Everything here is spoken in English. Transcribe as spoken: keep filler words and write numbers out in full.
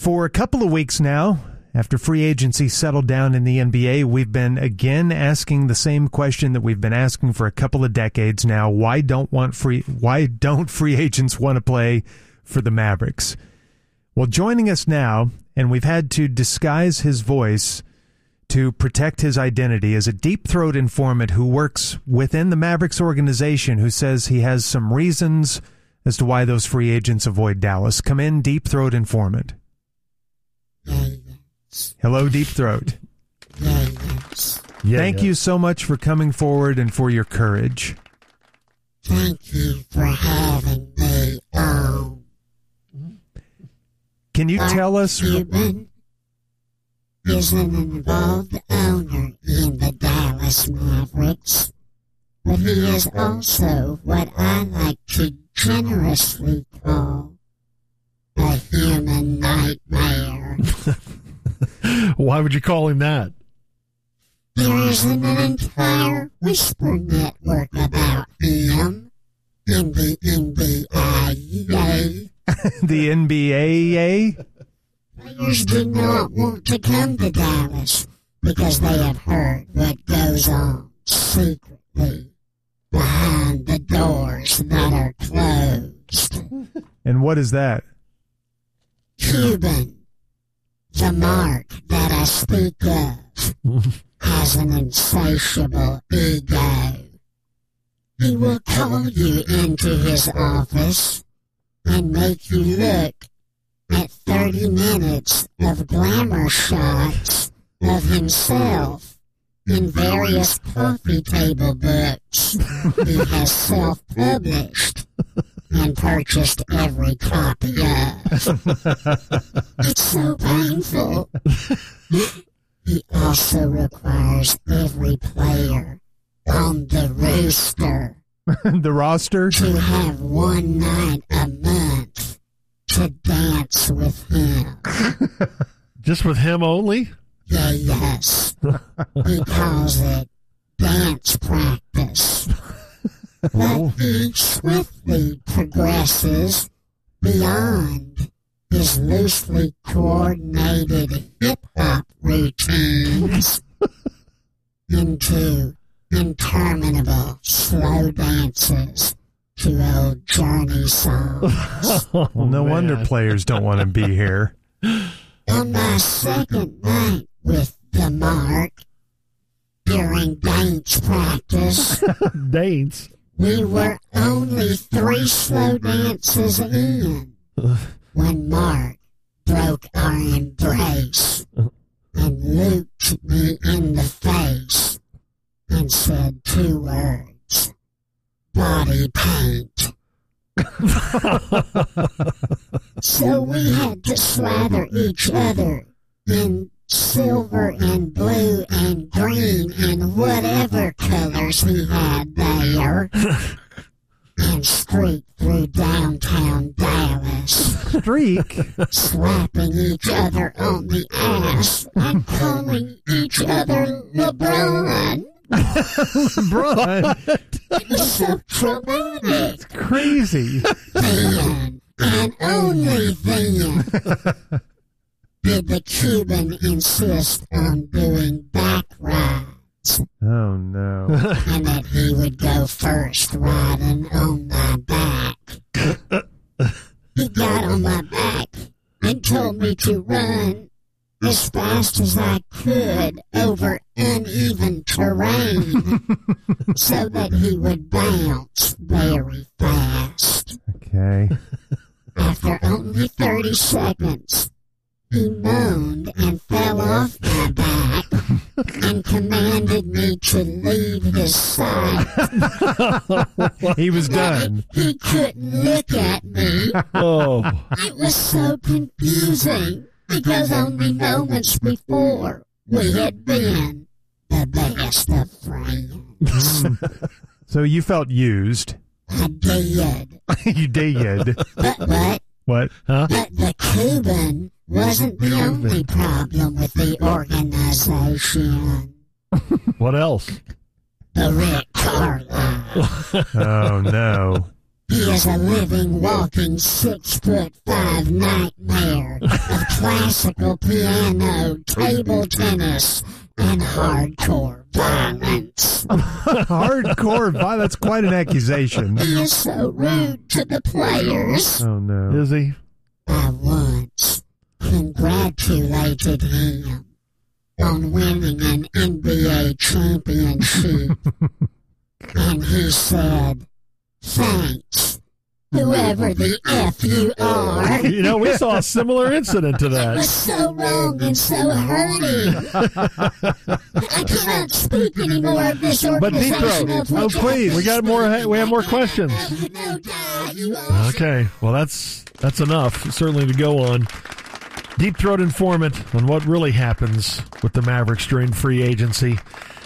For a couple of weeks now, after free agency settled down in the N B A, we've been again asking the same question that we've been asking for a couple of decades now. Why don't want free why don't free agents want to play for the Mavericks? Well, joining us now, and we've had to disguise his voice to protect his identity, is a deep-throat informant who works within the Mavericks organization, who says he has some reasons as to why those free agents avoid Dallas. Come in, deep-throat informant. Yes. Hello, Deep Throat. Yes. Yeah, Thank yeah. you so much for coming forward and for your courage. Thank you for having me on. Can you Mark tell us... Cuban is an involved owner in the Dallas Mavericks, but he is also what I like to generously call a human nightmare. Why would you call him that? There isn't an entire whisper network about him in the N B A. The N B A? Players do not want to come to Dallas because they have heard what goes on secretly behind the doors that are closed. And what is that? Cuban, the mark that I speak of, has an insatiable ego. He will call you into his office and make you look at thirty minutes of glamour shots of himself in various coffee table books he has self-published and purchased every copy of. It's so painful. He also requires every player on the roster the roster to have one night a month to dance with him. Just with him only? Yeah, yes. He calls it dance practice. But he swiftly progresses beyond his loosely coordinated hip-hop routines into interminable slow dances to old Journey songs. Well, no man. wonder players don't want to be here. On my second night with the Mark, during dance practice, Dates. we were only three slow dances in when Mark broke our embrace and looked me in the face and said two words: body paint. So we had to slather each other in silver and blue and green and whatever colors he had there and streak through downtown Dallas, Streak? slapping each other on the ass and calling each other LeBron. LeBron? It was so traumatic. Crazy. Then, and only then, did the Cuban insist on doing back rides, Oh, no. and that he would go first riding on my back. He got on my back and told me to run as fast as I could over uneven terrain so that he would bounce very fast. Okay. After only thirty seconds, he moaned and fell off my back and commanded me to leave his sight. He was done. He couldn't look at me. Oh. It was so confusing because only moments before we had been the best of friends. So you felt used. I did. You did. But what? What? Huh? But the Cuban wasn't the only problem with the organization. What else? The Rick Carlisle. Oh, no. He is a living, walking, six-foot-five nightmare of classical piano, table tennis, and hardcore violence. Hardcore violence? That's quite an accusation. He is so rude to the players. Oh, no. Is he? I once congratulated him on winning an N B A championship, and he said, "Thanks, whoever the F you are." You know, we saw a similar incident to It was that. so wrong and so hurting. I cannot speak anymore of this But Deep organization Throat, of oh which I please, we got more. We have more questions. No, die, you all Okay, well that's that's enough certainly to go on. Deep Throat informant on what really happens with the Mavericks during free agency.